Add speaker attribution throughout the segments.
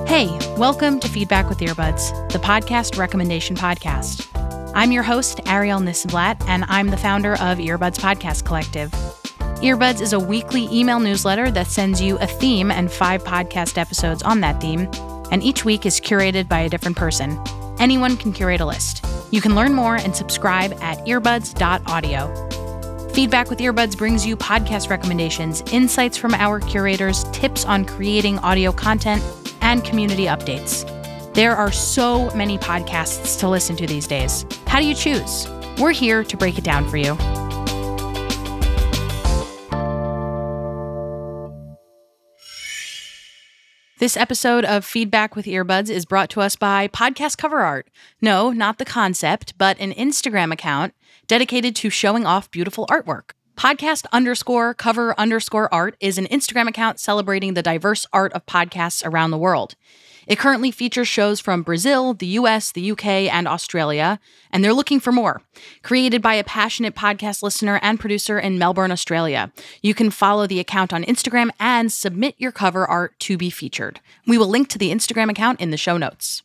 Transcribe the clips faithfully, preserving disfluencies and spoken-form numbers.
Speaker 1: Hey, welcome to Feedback with Earbuds, the podcast recommendation podcast. I'm your host, Ariel Nissenblatt, and I'm the founder of Earbuds Podcast Collective. Earbuds is a weekly email newsletter that sends you a theme and five podcast episodes on that theme, and each week is curated by a different person. Anyone can curate a list. You can learn more and subscribe at earbuds dot audio. Feedback with Earbuds brings you podcast recommendations, insights from our curators, tips on creating audio content, and community updates. There are so many podcasts to listen to these days. How do you choose? We're here to break it down for you. This episode of Feedback with Earbuds is brought to us by Podcast Cover Art. No, not the concept, but an Instagram account dedicated to showing off beautiful artwork. Podcast underscore cover underscore art is an Instagram account celebrating the diverse art of podcasts around the world. It currently features shows from Brazil, the U S, the U K, and Australia, and they're looking for more. Created by a passionate podcast listener and producer in Melbourne, Australia. You can follow the account on Instagram and submit your cover art to be featured. We will link to the Instagram account in the show notes.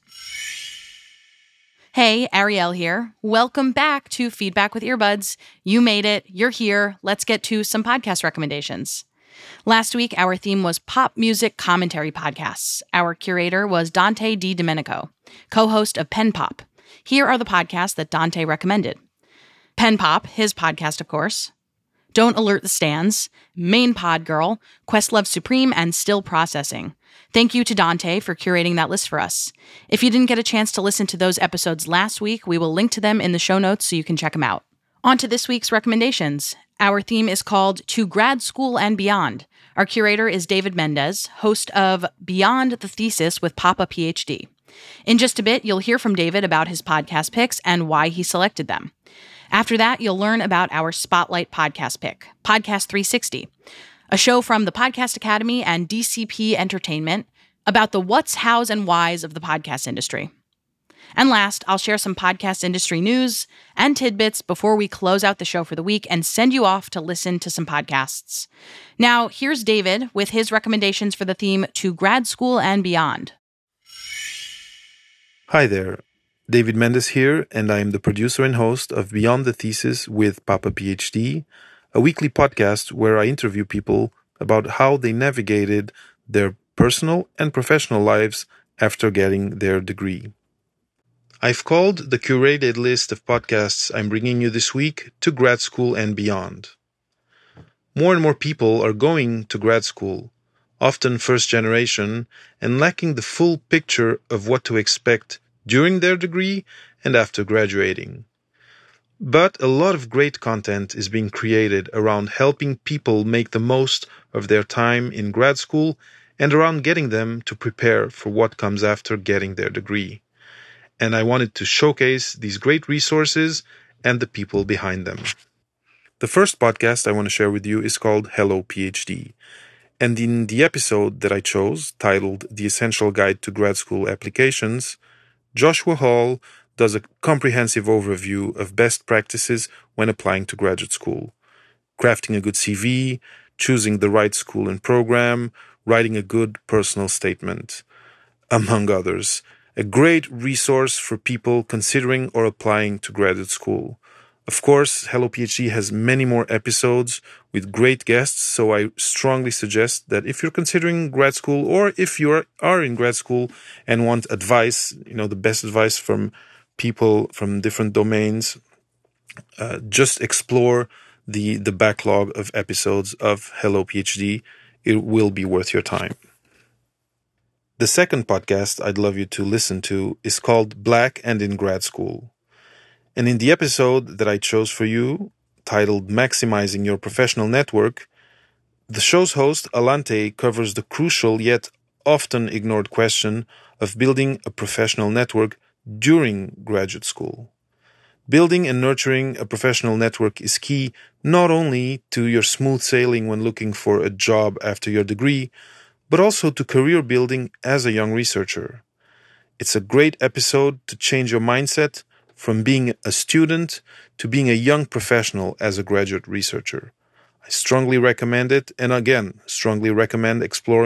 Speaker 1: Hey, Ariel here. Welcome back to Feedback with Earbuds. You made it. You're here. Let's get to some podcast recommendations. Last week, our theme was pop music commentary podcasts. Our curator was Dante Di Domenico, co-host of Pen Pop. Here are the podcasts that Dante recommended. Pen Pop, his podcast, of course. Don't Alert the Stands, Main Pod Girl, Questlove Supreme, and Still Processing. Thank you to Dante for curating that list for us. If you didn't get a chance to listen to those episodes last week, we will link to them in the show notes so you can check them out. On to this week's recommendations. Our theme is called To Grad School and Beyond. Our curator is David Mendez, host of Beyond the Thesis with Papa PhD. In just a bit, you'll hear from David about his podcast picks and why he selected them. After that, you'll learn about our Spotlight podcast pick, Podcast three sixty, a show from the Podcast Academy and D C P Entertainment about the what's, hows, and whys of the podcast industry. And last, I'll share some podcast industry news and tidbits before we close out the show for the week and send you off to listen to some podcasts. Now, here's David with his recommendations for the theme To Grad School and Beyond.
Speaker 2: Hi there. David Mendez here, and I am the producer and host of Beyond the Thesis with Papa PhD, a weekly podcast where I interview people about how they navigated their personal and professional lives after getting their degree. I've called the curated list of podcasts I'm bringing you this week To Grad School and Beyond. More and more people are going to grad school, often first generation, and lacking the full picture of what to expect during their degree and after graduating. But a lot of great content is being created around helping people make the most of their time in grad school and around getting them to prepare for what comes after getting their degree. And I wanted to showcase these great resources and the people behind them. The first podcast I want to share with you is called Hello PhD. And in the episode that I chose, titled The Essential Guide to Grad School Applications, Joshua Hall does a comprehensive overview of best practices when applying to graduate school. Crafting a good C V, choosing the right school and program, writing a good personal statement, among others. A great resource for people considering or applying to graduate school. Of course, Hello PhD has many more episodes with great guests, so I strongly suggest that if you're considering grad school or if you are in grad school and want advice, you know, the best advice from people from different domains, uh, just explore the, the backlog of episodes of Hello PhD. It will be worth your time. The second podcast I'd love you to listen to is called Black and in Grad School. And in the episode that I chose for you, titled Maximizing Your Professional Network, the show's host, Alante, covers the crucial yet often ignored question of building a professional network during graduate school. Building and nurturing a professional network is key not only to your smooth sailing when looking for a job after your degree, but also to career building as a young researcher. It's a great episode to change your mindset from being a student to being a young professional as a graduate researcher. I strongly recommend it, and again, strongly recommend exploring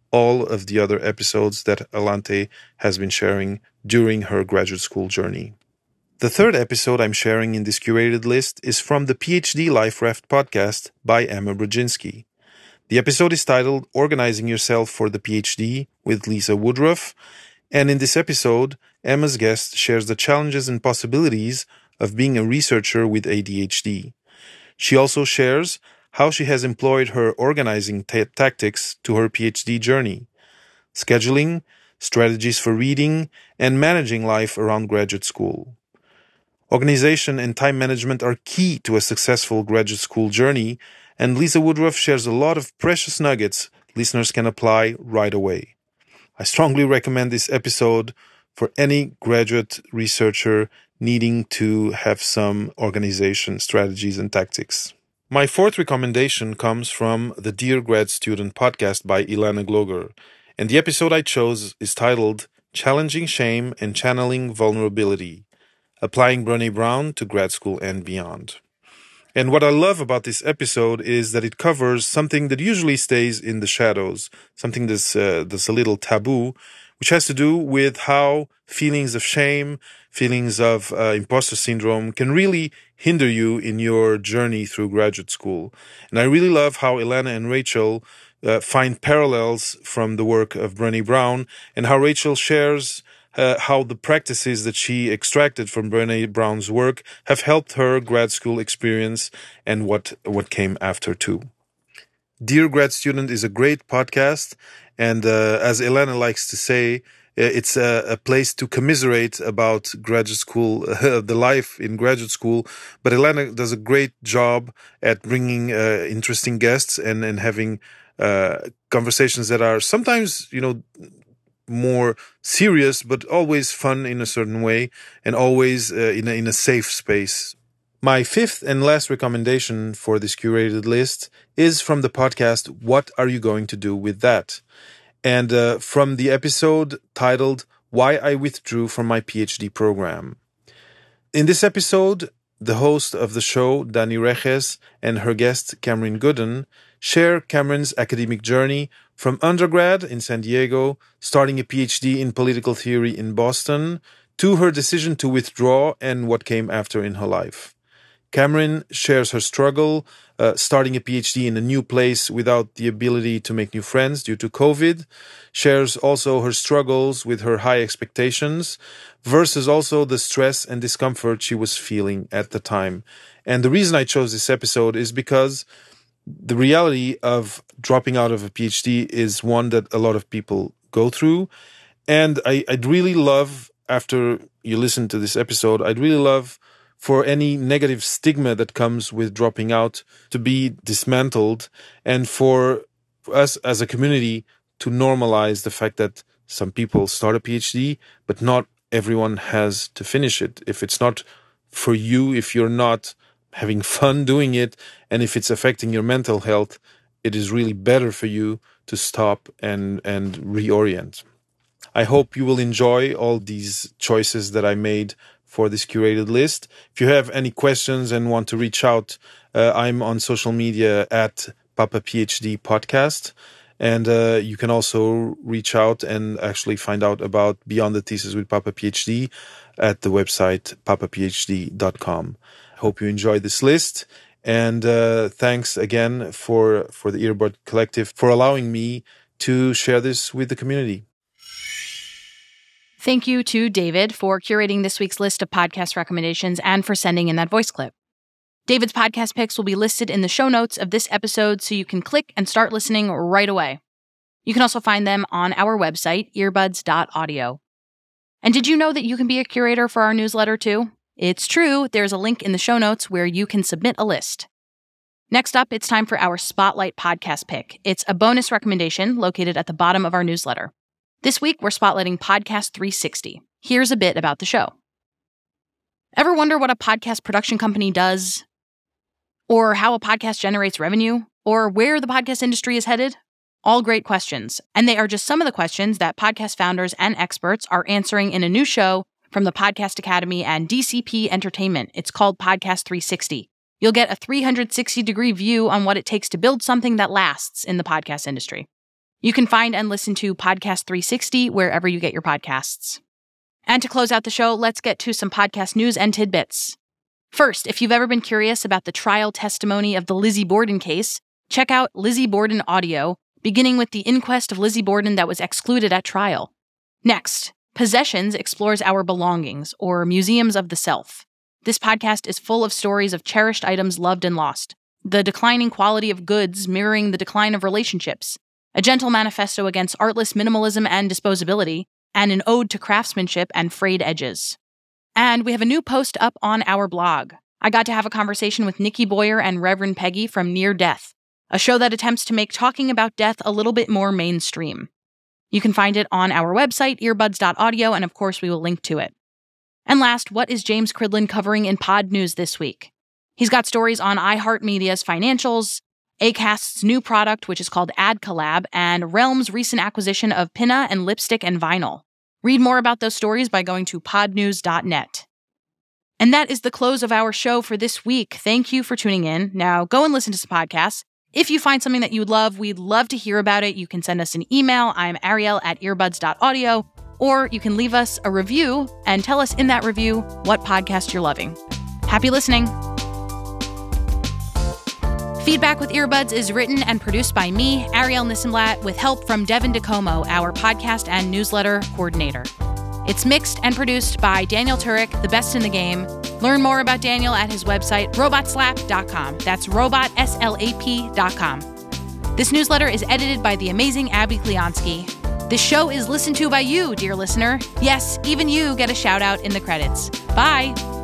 Speaker 2: all of the other episodes that Alante has been sharing during her graduate school journey. The third episode I'm sharing in this curated list is from the PhD Life Raft podcast by Emma Brzezinski. The episode is titled Organizing Yourself for the PhD with Lisa Woodruff, and in this episode, Emma's guest shares the challenges and possibilities of being a researcher with A D H D. She also shares how she has employed her organizing t- tactics to her PhD journey, scheduling, strategies for reading, and managing life around graduate school. Organization and time management are key to a successful graduate school journey, and Lisa Woodruff shares a lot of precious nuggets listeners can apply right away. I strongly recommend this episode for any graduate researcher needing to have some organization strategies and tactics. My fourth recommendation comes from the Dear Grad Student podcast by Ilana Gloger, and the episode I chose is titled Challenging Shame and Channeling Vulnerability, Applying Brené Brown to Grad School and Beyond. And what I love about this episode is that it covers something that usually stays in the shadows, something that's, uh, that's a little taboo, which has to do with how feelings of shame, feelings of uh, imposter syndrome can really hinder you in your journey through graduate school. And I really love how Ilana and Rachel uh, find parallels from the work of Brené Brown, and how Rachel shares Uh, how the practices that she extracted from Brené Brown's work have helped her grad school experience and what, what came after too. Dear Grad Student is a great podcast, and uh, as Elena likes to say, it's a, a place to commiserate about graduate school, uh, the life in graduate school. But Elena does a great job at bringing uh, interesting guests and, and having uh, conversations that are sometimes, you know, more serious, but always fun in a certain way, and always uh, in, a, in a safe space. My fifth and last recommendation for this curated list is from the podcast, What Are You Going to Do With That? And uh, from the episode titled, Why I Withdrew from My PhD Program. In this episode, the host of the show, Dani Reges, and her guest, Cameron Gooden, share Cameron's academic journey from undergrad in San Diego, starting a PhD in political theory in Boston, to her decision to withdraw and what came after in her life. Cameron shares her struggle, uh, starting a PhD in a new place without the ability to make new friends due to COVID, shares also her struggles with her high expectations, versus also the stress and discomfort she was feeling at the time. And the reason I chose this episode is because the reality of dropping out of a PhD is one that a lot of people go through. And I, I'd really love, after you listen to this episode, I'd really love for any negative stigma that comes with dropping out to be dismantled, and for us as a community to normalize the fact that some people start a PhD, but not everyone has to finish it. If it's not for you, if you're not having fun doing it, and if it's affecting your mental health, it is really better for you to stop and, and reorient. I hope you will enjoy all these choices that I made for this curated list. If you have any questions and want to reach out, uh, I'm on social media at Papa PhD Podcast. And uh, you can also reach out and actually find out about Beyond the Thesis with Papa PhD at the website papa p h d dot com. I hope you enjoyed this list. And uh, thanks again for, for the Earbud Collective for allowing me to share this with the community.
Speaker 1: Thank you to David for curating this week's list of podcast recommendations and for sending in that voice clip. David's podcast picks will be listed in the show notes of this episode, so you can click and start listening right away. You can also find them on our website, earbuds dot audio. And did you know that you can be a curator for our newsletter too? It's true, there's a link in the show notes where you can submit a list. Next up, it's time for our Spotlight podcast pick. It's a bonus recommendation located at the bottom of our newsletter. This week, we're spotlighting Podcast three sixty. Here's a bit about the show. Ever wonder what a podcast production company does? Or how a podcast generates revenue? Or where the podcast industry is headed? All great questions. And they are just some of the questions that podcast founders and experts are answering in a new show from the Podcast Academy and D C P Entertainment. It's called Podcast three sixty. You'll get a three hundred sixty degree view on what it takes to build something that lasts in the podcast industry. You can find and listen to Podcast three sixty wherever you get your podcasts. And to close out the show, let's get to some podcast news and tidbits. First, if you've ever been curious about the trial testimony of the Lizzie Borden case, check out Lizzie Borden Audio, beginning with the inquest of Lizzie Borden that was excluded at trial. Next, Possessions explores our belongings, or museums of the self. This podcast is full of stories of cherished items loved and lost, the declining quality of goods mirroring the decline of relationships, a gentle manifesto against artless minimalism and disposability, and an ode to craftsmanship and frayed edges. And we have a new post up on our blog. I got to have a conversation with Nikki Boyer and Reverend Peggy from Near Death, a show that attempts to make talking about death a little bit more mainstream. You can find it on our website, earbuds dot audio, and of course we will link to it. And last, what is James Cridland covering in pod news this week? He's got stories on iHeartMedia's financials, Acast's new product, which is called AdCollab, and Realm's recent acquisition of Pinna and Lipstick and Vinyl. Read more about those stories by going to pod news dot net. And that is the close of our show for this week. Thank you for tuning in. Now go and listen to some podcasts. If you find something that you would love, we'd love to hear about it. You can send us an email. I'm Ariel at earbuds dot audio. Or you can leave us a review and tell us in that review what podcast you're loving. Happy listening. Feedback with Earbuds is written and produced by me, Ariel Nissenblatt, with help from Devin DeComo, our podcast and newsletter coordinator. It's mixed and produced by Daniel Turek, the best in the game. Learn more about Daniel at his website, robot slap dot com. That's robot slap dot com. This newsletter is edited by the amazing Abby Kleonsky. This show is listened to by you, dear listener. Yes, even you get a shout out in the credits. Bye.